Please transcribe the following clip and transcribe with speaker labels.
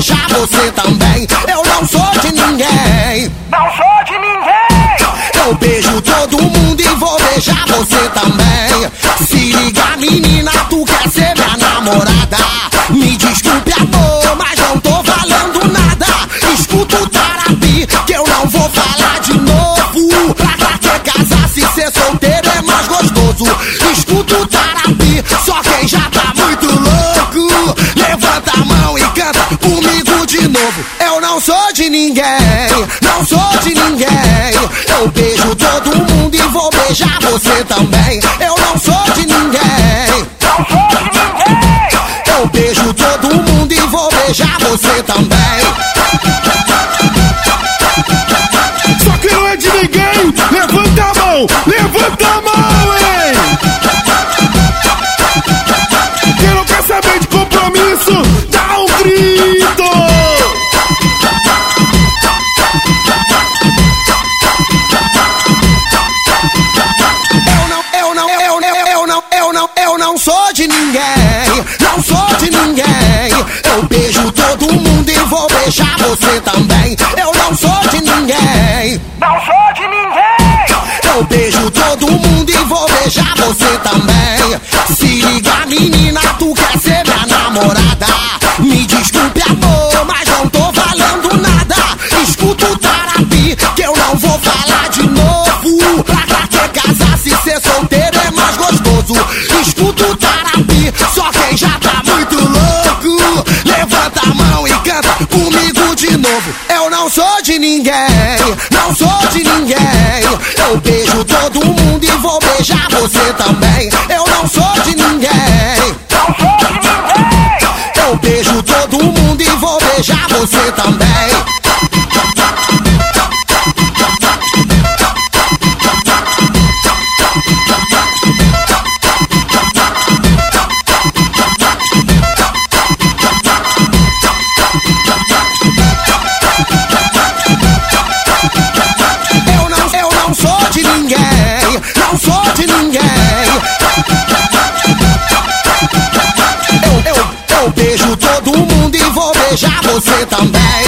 Speaker 1: beijar você também. Eu não sou de ninguém,
Speaker 2: não sou de ninguém.
Speaker 1: eu beijo todo mundo e vou beijar você também. Se liga, menina, tu quer ser minha namorada? Me desculpe, amor, mas não tô falando nada. Escuta o Tarapi, que eu não vou falar de novo. Pra que casar se ser solteiro é mais gostoso? Escuta o Tarapi, só quem já tá muito louco. Levanta a mão e canta comigo de novo. Eu não sou de ninguém, não sou de ninguém. Eu beijo todo mundo e vou beijar você também. Eu não sou de ninguém,
Speaker 2: não sou de ninguém.
Speaker 1: eu beijo todo mundo e vou beijar você também.
Speaker 3: Só que não é de ninguém, levanta a mão, levanta a mão, hein? Quem não quer saber de compromisso, dá um grito!
Speaker 1: Eu não sou de ninguém, não sou de ninguém. Eu beijo todo mundo e vou beijar você também. Eu não sou de ninguém,
Speaker 2: não sou de ninguém.
Speaker 1: eu beijo todo mundo e vou beijar você também. Se liga, menina, tu quer ser minha namorada? Me desculpe, amor, mas não tô falando nada. Escuta o Tarapi, que eu não vou falar de novo. Pra que casar se ser solteiro é mais gostoso? Escuta o Tarapi, só quem já tá muito louco. Levanta a mão e canta comigo de novo. Eu não sou de ninguém, não sou de ninguém. Eu beijo todo mundo e vou beijar você também. Eu não sou de ninguém,
Speaker 2: não sou de ninguém.
Speaker 1: eu beijo todo mundo e vou beijar você também. Não sou de ninguém. Eu beijo todo mundo e vou beijar você também.